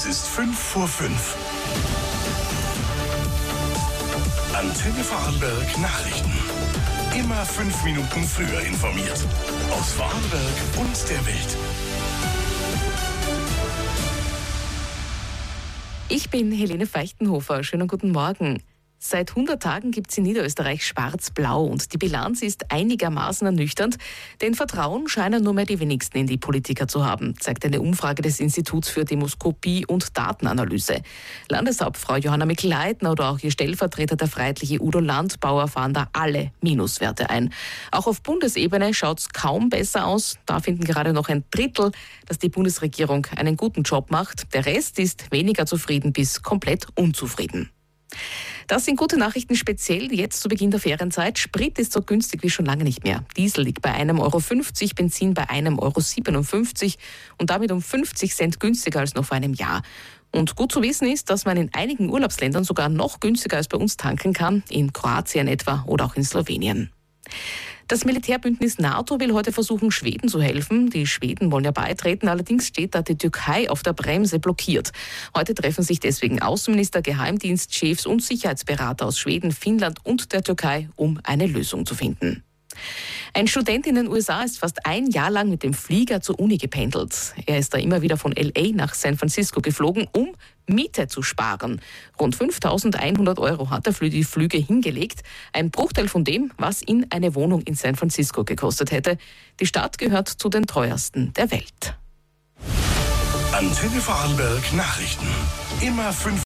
ist 5:05. Antenne Vorarlberg Nachrichten. Immer 5 Minuten früher informiert. Aus Vorarlberg und der Welt. Ich bin Helene Feichtenhofer. Schönen guten Morgen. Seit 100 Tagen gibt es in Niederösterreich Schwarz-Blau und die Bilanz ist einigermaßen ernüchternd, denn Vertrauen scheinen nur mehr die wenigsten in die Politiker zu haben, zeigt eine Umfrage des Instituts für Demoskopie und Datenanalyse. Landeshauptfrau Johanna Mikl-Leitner oder auch ihr Stellvertreter, der freiheitliche Udo Landbauer, fahren da alle Minuswerte ein. Auch auf Bundesebene schaut es kaum besser aus. Da finden gerade noch ein Drittel, dass die Bundesregierung einen guten Job macht. Der Rest ist weniger zufrieden bis komplett unzufrieden. Das sind gute Nachrichten, speziell jetzt zu Beginn der Ferienzeit. Sprit ist so günstig wie schon lange nicht mehr. Diesel liegt bei 1,50 €, Benzin bei 1,57 € und damit um 50 Cent günstiger als noch vor einem Jahr. Und gut zu wissen ist, dass man in einigen Urlaubsländern sogar noch günstiger als bei uns tanken kann, in Kroatien etwa oder auch in Slowenien. Das Militärbündnis NATO will heute versuchen, Schweden zu helfen. Die Schweden wollen ja beitreten, allerdings steht da die Türkei auf der Bremse blockiert. Heute treffen sich deswegen Außenminister, Geheimdienstchefs und Sicherheitsberater aus Schweden, Finnland und der Türkei, um eine Lösung zu finden. Ein Student in den USA ist fast ein Jahr lang mit dem Flieger zur Uni gependelt. Er ist da immer wieder von LA nach San Francisco geflogen, um Miete zu sparen. Rund 5.100 € hat er für die Flüge hingelegt. Ein Bruchteil von dem, was ihn eine Wohnung in San Francisco gekostet hätte. Die Stadt gehört zu den teuersten der Welt. Antenne Vorarlberg Nachrichten. Immer 5